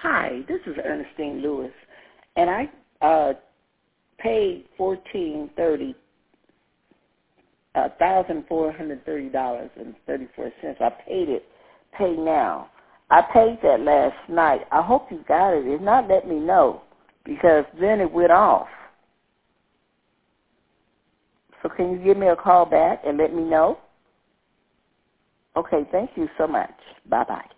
Hi, this is Ernestine Lewis, and I paid $1,430 $1,430.34. I paid it. Pay now. I paid that last night. I hope you got it. If not, let me know, because then it went off. So can you give me a call back and let me know? Okay, thank you so much. Bye-bye.